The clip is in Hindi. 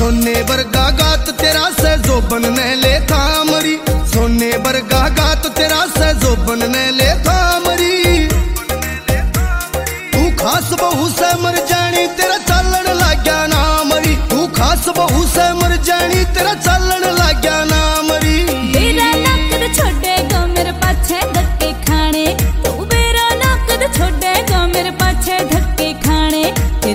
सोने वर्गा गात तेरा से जोबन ने ले था मरी, सोने वर्गा गात तेरा से जोबन ने ले था मरी। तू खास बहू से मर